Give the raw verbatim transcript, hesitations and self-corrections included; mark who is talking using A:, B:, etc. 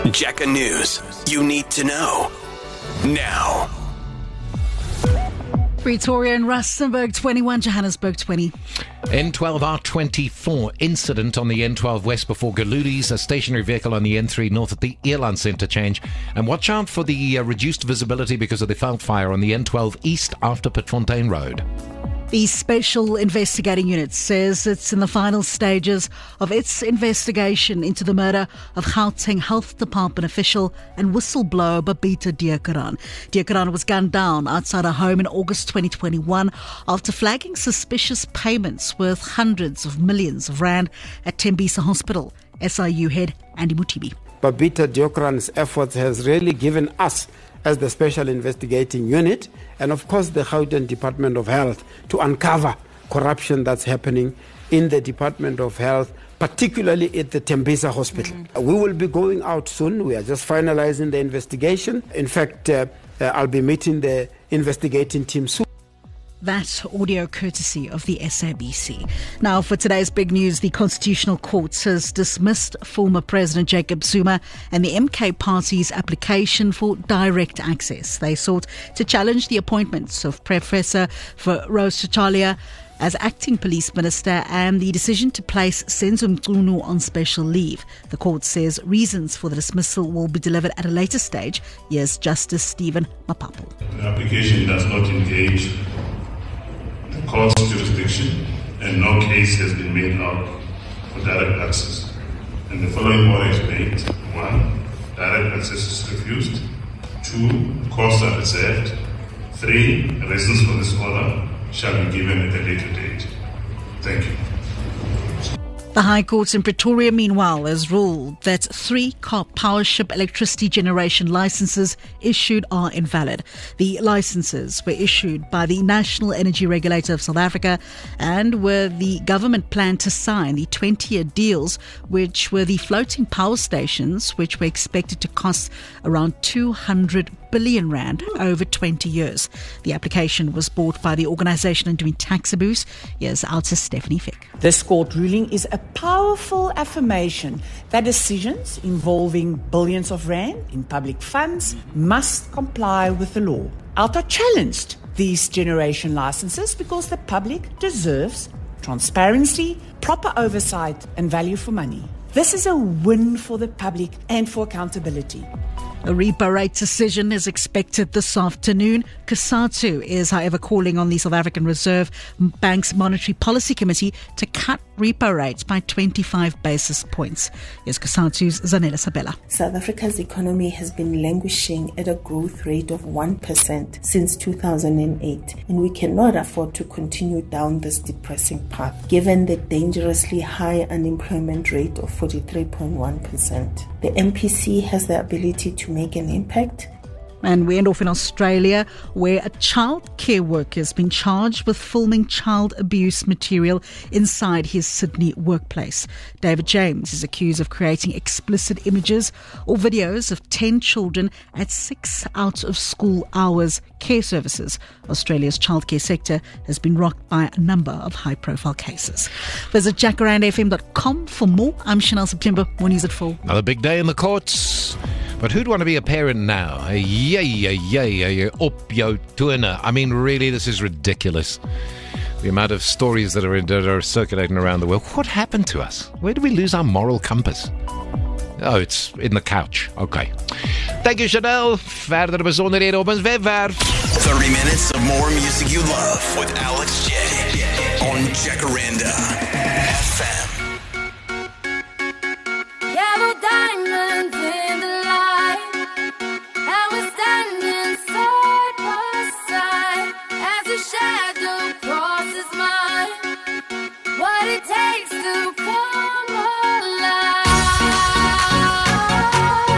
A: Jaca News. You need to know now.
B: Pretoria and Rustenburg twenty-one, Johannesburg twenty.
C: N twelve R twenty-four incident on the N twelve west before Galudi's, a stationary vehicle on the N three north at the Earlance interchange. And watch out for the uh, reduced visibility because of the veld fire on the N twelve east after Pitfontein Road.
B: The Special Investigating Unit says it's in the final stages of its investigation into the murder of Gauteng Health Department official and whistleblower Babita Deokaran. Deokaran was gunned down outside her home in August twenty twenty-one after flagging suspicious payments worth hundreds of millions of rand at Tembisa Hospital. S I U head Andy Mutibi.
D: Babita Deokaran's efforts has really given us, as the Special Investigating Unit, and of course the Gauteng Department of Health, to uncover corruption that's happening in the Department of Health, particularly at the Tembisa Hospital. Mm. We will be going out soon. We are just finalizing the investigation. In fact, uh, uh, I'll be meeting the investigating team soon.
B: That audio courtesy of the S A B C. Now, for today's big news, the Constitutional Court has dismissed former President Jacob Zuma and the M K Party's application for direct access. They sought to challenge the appointments of Professor Rose Chitalia as acting police minister and the decision to place Senzo Mchunu on special leave. The court says reasons for the dismissal will be delivered at a later stage. Here's Justice Stephen Mapapu.
E: The application does not engage the court's jurisdiction and no case has been made out for direct access. And the following order is made. One, direct access is refused. Two, costs are reserved. Three, reasons for this order shall be given at a later date. Thank you.
B: The High Court in Pretoria, meanwhile, has ruled that three car Powership electricity generation licenses issued are invalid. The licenses were issued by the National Energy Regulator of South Africa and were the government planned to sign the twenty-year deals, which were the floating power stations, which were expected to cost around two hundred billion rand over twenty years. The application was bought by the organisation and doing tax abuse. Here's Alta Stephanie Fick.
F: This court ruling is a powerful affirmation that decisions involving billions of rand in public funds must comply with the law. Alta challenged these generation licenses because the public deserves transparency, proper oversight and value for money. This is a win for the public and for accountability.
B: A repo rate decision is expected this afternoon. COSATU is, however, calling on the South African Reserve Bank's Monetary Policy Committee to cut repo rates by twenty-five basis points. Here's COSATU's Zanella Sabella.
G: South Africa's economy has been languishing at a growth rate of one percent since two thousand eight, and we cannot afford to continue down this depressing path, given the dangerously high unemployment rate of forty-three point one percent. The M P C has the ability to make an impact.
B: And we end off in Australia, where a child care worker has been charged with filming child abuse material inside his Sydney workplace. David James is accused of creating explicit images or videos of ten children at six out of school hours care services. Australia's childcare sector has been rocked by a number of high-profile cases. Visit jacaranda f m dot com for more. I'm Chanel September. More news at four.
C: Another big day in the courts. But who'd want to be a parent now? Yay, yay, yay, up yo tuna. I mean, really, this is ridiculous. The amount of stories that are, in, that are circulating around the world. What happened to us? Where did we lose our moral compass? Oh, it's in the couch. Okay. Thank you, Chanel. Verder besonderheden op ons webwerf.
A: thirty minutes of more music you love with Alex J on Jacaranda F M.